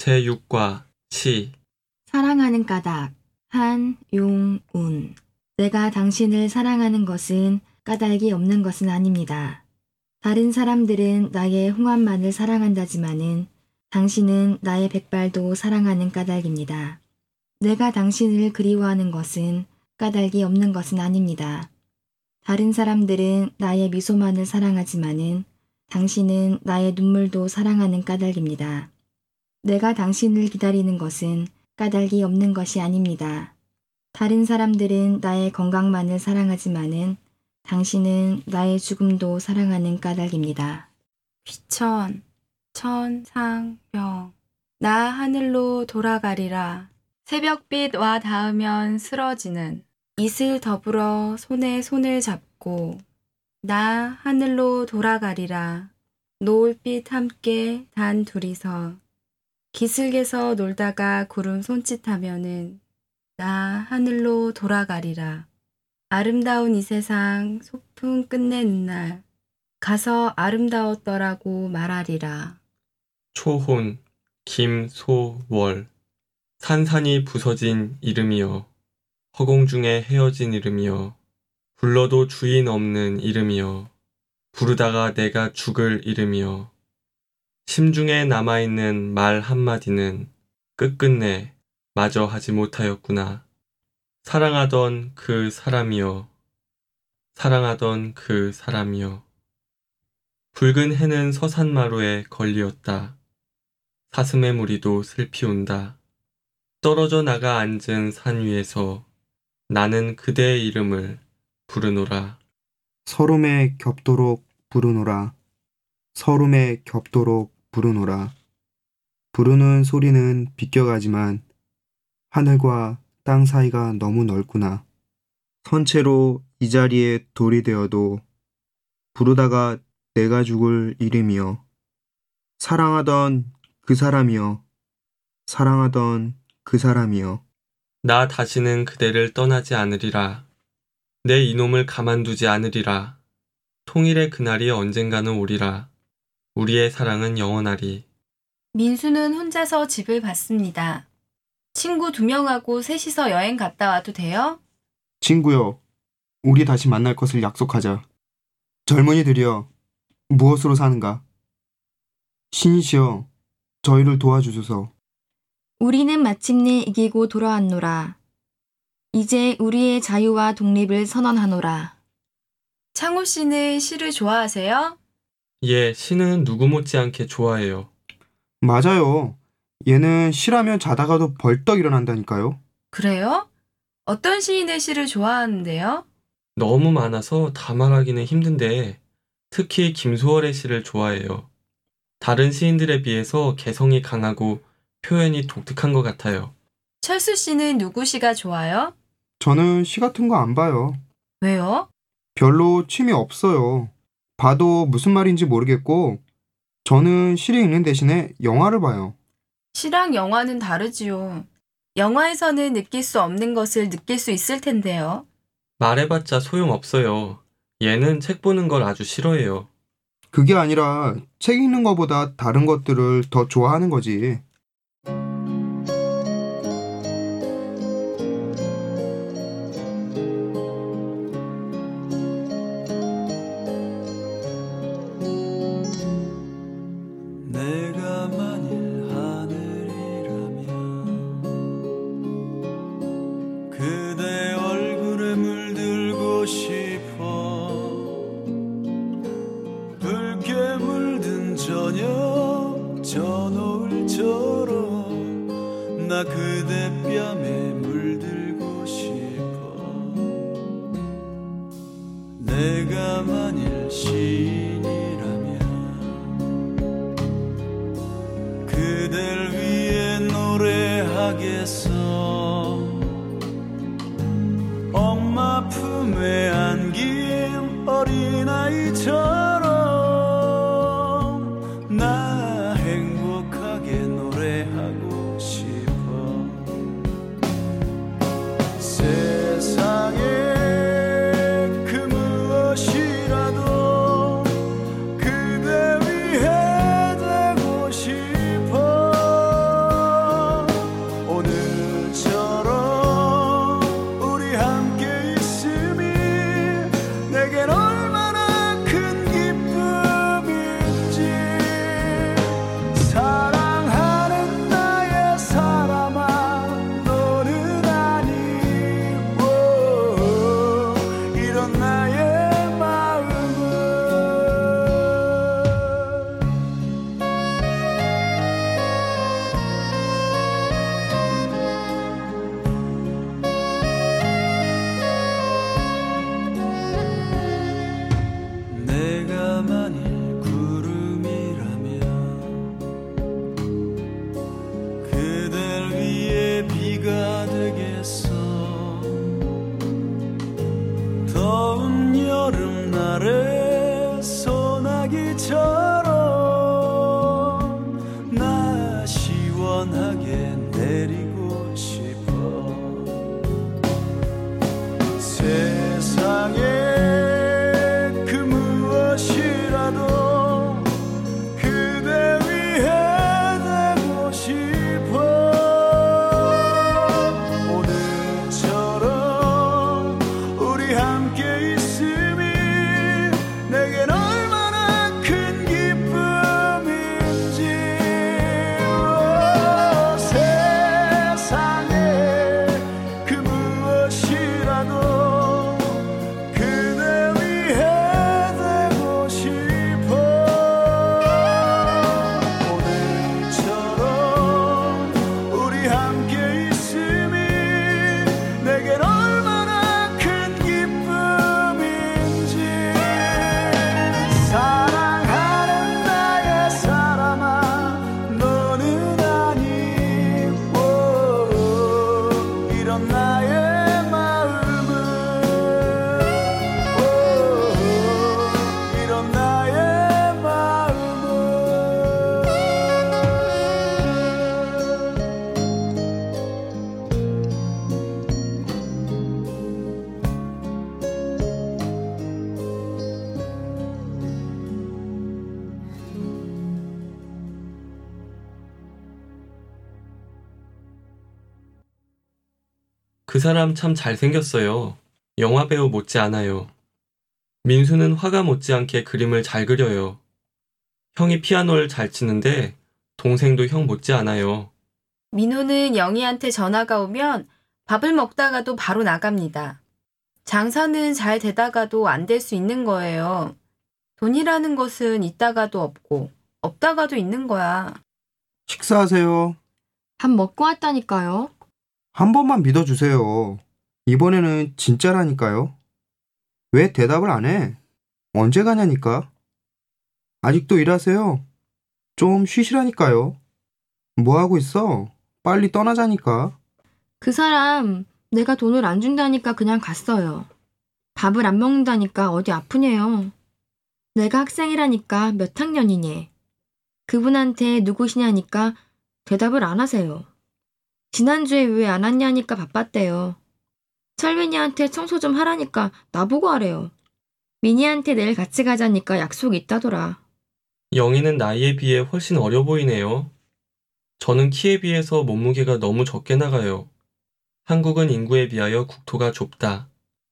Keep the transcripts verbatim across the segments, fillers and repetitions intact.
제육 과 시 사랑하는 까닭 한용운. 내가 당신을 사랑하는 것은 까닭이 없는 것은 아닙니다. 다른 사람들은 나의 홍합만을 사랑한다지만은 당신은 나의 백발도 사랑하는 까닭입니다. 내가 당신을 그리워하는 것은 까닭이 없는 것은 아닙니다. 다른 사람들은 나의 미소만을 사랑하지만은 당신은 나의 눈물도 사랑하는 까닭입니다. 내가 당신을 기다리는 것은 까닭이 없는 것이 아닙니다. 다른 사람들은 나의 건강만을 사랑하지만은 당신은 나의 죽음도 사랑하는 까닭입니다. 귀천, 천상병. 나 하늘로 돌아가리라. 새벽빛 와 닿으면 쓰러지는 이슬 더불어 손에 손을 잡고 나 하늘로 돌아가리라. 노을빛 함께 단 둘이서 기슭에서 놀다가 구름 손짓하면은 나 하늘로 돌아가리라. 아름다운 이 세상 소풍 끝내는 날 가서 아름다웠더라고 말하리라. 초혼 김소월. 산산이 부서진 이름이여. 허공 중에 헤어진 이름이여. 불러도 주인 없는 이름이여. 부르다가 내가 죽을 이름이여. 심중에 남아있는 말 한마디는 끝끝내 마저 하지 못하였구나. 사랑하던 그 사람이여. 사랑하던 그 사람이여. 붉은 해는 서산마루에 걸리었다. 사슴의 무리도 슬피 온다. 떨어져 나가 앉은 산 위에서 나는 그대의 이름을 부르노라. 서름에 겹도록 부르노라. 서름에 겹도록 부르노라. 부르는 소리는 비껴가지만 하늘과 땅 사이가 너무 넓구나. 선체로 이 자리에 돌이 되어도 부르다가 내가 죽을 이름이여. 사랑하던 그 사람이여. 사랑하던 그 사람이여. 나 다시는 그대를 떠나지 않으리라. 내 이놈을 가만두지 않으리라. 통일의 그날이 언젠가는 오리라. 우리의 사랑은 영원하리. 민수는 혼자서 집을 봤습니다. 친구 두 명하고 셋이서 여행 갔다 와도 돼요? 친구여, 우리 다시 만날 것을 약속하자. 젊은이들이여, 무엇으로 사는가? 신이시여, 저희를 도와주소서. 우리는 마침내 이기고 돌아왔노라. 이제 우리의 자유와 독립을 선언하노라. 창호 씨는 시를 좋아하세요? 예, 시는 누구 못지않게 좋아해요. 맞아요. 얘는 시라면 자다가도 벌떡 일어난다니까요. 그래요? 어떤 시인의 시를 좋아하는데요? 너무 많아서 다 말하기는 힘든데 특히 김소월의 시를 좋아해요. 다른 시인들에 비해서 개성이 강하고 표현이 독특한 것 같아요. 철수 씨는 누구 시가 좋아요? 저는 시 같은 거 안 봐요. 왜요? 별로 취미 없어요. 봐도 무슨 말인지 모르겠고 저는 시를 읽는 대신에 영화를 봐요. 시랑 영화는 다르지요. 영화에서는 느낄 수 없는 것을 느낄 수 있을 텐데요. 말해봤자 소용없어요. 얘는 책 보는 걸 아주 싫어해요. 그게 아니라 책 읽는 것보다 다른 것들을 더 좋아하는 거지. 내가 만일 하늘이라면 그대 얼굴에 물들고 싶어. 붉게 물든 저녁 저 노을처럼 나 그대 뺨에 물들고 싶어. 내가 만일 시인이라면 그댈 위해 노래하겠어. 엄마 품에 안긴 어린아이처럼 나 행복하게 노래하고 싶어. 세상에 그 무엇이라도 그대 위해 되고 싶어. 시원하게 내리고 싶어. 세상에 그 무엇이라도 그대 위해 되고 싶어. 오늘처럼 우리 함께 있음이 내겐 얼마나 큰 기쁨인지. 오, 세상에 그 무엇이라도 그대 위해 되고 싶어. 오늘처럼 우리 함께 있음이 내겐 얼마나 큰 기쁨인지. 사랑하는 나의 사람아, 너는 아니고 이런 나의 마음은, 오, 이런 나의 마음은. 그 사람 참 잘생겼어요. 영화배우 못지않아요. 민수는 화가 못지않게 그림을 잘 그려요. 형이 피아노를 잘 치는데 동생도 형 못지않아요. 민호는 영희한테 전화가 오면 밥을 먹다가도 바로 나갑니다. 장사는 잘 되다가도 안 될 수 있는 거예요. 돈이라는 것은 있다가도 없고 없다가도 있는 거야. 식사하세요. 밥 먹고 왔다니까요. 한 번만 믿어주세요. 이번에는 진짜라니까요. 왜 대답을 안 해? 언제 가냐니까. 아직도 일하세요. 좀 쉬시라니까요. 뭐 하고 있어? 빨리 떠나자니까. 그 사람 내가 돈을 안 준다니까 그냥 갔어요. 밥을 안 먹는다니까 어디 아프네요. 내가 학생이라니까 몇 학년이니. 그분한테 누구시냐니까 대답을 안 하세요. 지난주에 왜 안 왔냐니까 바빴대요. 철민이한테 청소 좀 하라니까 나보고 하래요. 미니한테 내일 같이 가자니까 약속 있다더라. 영희는 나이에 비해 훨씬 어려 보이네요. 저는 키에 비해서 몸무게가 너무 적게 나가요. 한국은 인구에 비하여 국토가 좁다.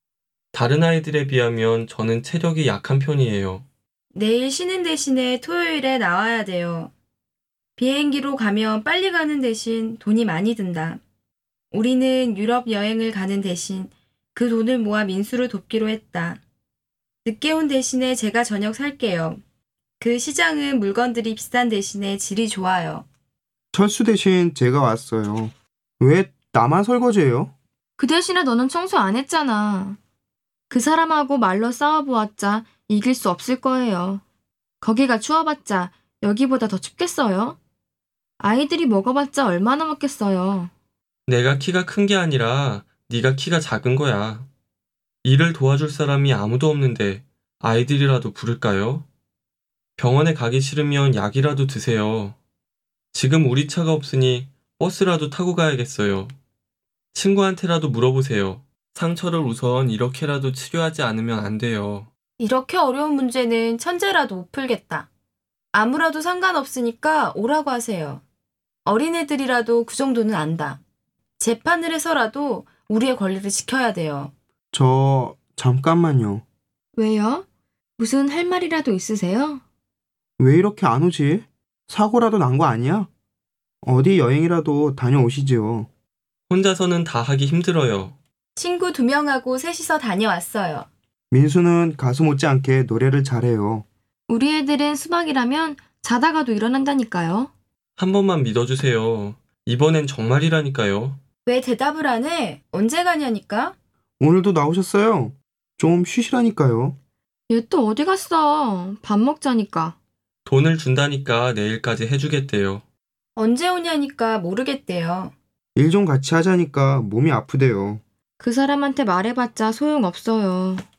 다른 아이들에 비하면 저는 체력이 약한 편이에요. 내일 쉬는 대신에 토요일에 나와야 돼요. 비행기로 가면 빨리 가는 대신 돈이 많이 든다. 우리는 유럽 여행을 가는 대신 그 돈을 모아 민수를 돕기로 했다. 늦게 온 대신에 제가 저녁 살게요. 그 시장은 물건들이 비싼 대신에 질이 좋아요. 철수 대신 제가 왔어요. 왜 나만 설거지해요? 그 대신에 너는 청소 안 했잖아. 그 사람하고 말로 싸워보았자 이길 수 없을 거예요. 거기가 추워봤자 여기보다 더 춥겠어요? 아이들이 먹어봤자 얼마나 먹겠어요. 내가 키가 큰 게 아니라 네가 키가 작은 거야. 일을 도와줄 사람이 아무도 없는데 아이들이라도 부를까요? 병원에 가기 싫으면 약이라도 드세요. 지금 우리 차가 없으니 버스라도 타고 가야겠어요. 친구한테라도 물어보세요. 상처를 우선 이렇게라도 치료하지 않으면 안 돼요. 이렇게 어려운 문제는 천재라도 못 풀겠다. 아무라도 상관없으니까 오라고 하세요. 어린애들이라도 그 정도는 안다. 재판을 해서라도 우리의 권리를 지켜야 돼요. 저 잠깐만요. 왜요? 무슨 할 말이라도 있으세요? 왜 이렇게 안 오지? 사고라도 난 거 아니야? 어디 여행이라도 다녀오시지요. 혼자서는 다 하기 힘들어요. 친구 두 명하고 셋이서 다녀왔어요. 민수는 가수 못지않게 노래를 잘해요. 우리 애들은 수박이라면 자다가도 일어난다니까요. 한 번만 믿어주세요. 이번엔 정말이라니까요. 왜 대답을 안 해? 언제 가냐니까? 오늘도 나오셨어요. 좀 쉬시라니까요. 얘 또 어디 갔어? 밥 먹자니까. 돈을 준다니까 내일까지 해주겠대요. 언제 오냐니까 모르겠대요. 일 좀 같이 하자니까 몸이 아프대요. 그 사람한테 말해봤자 소용없어요.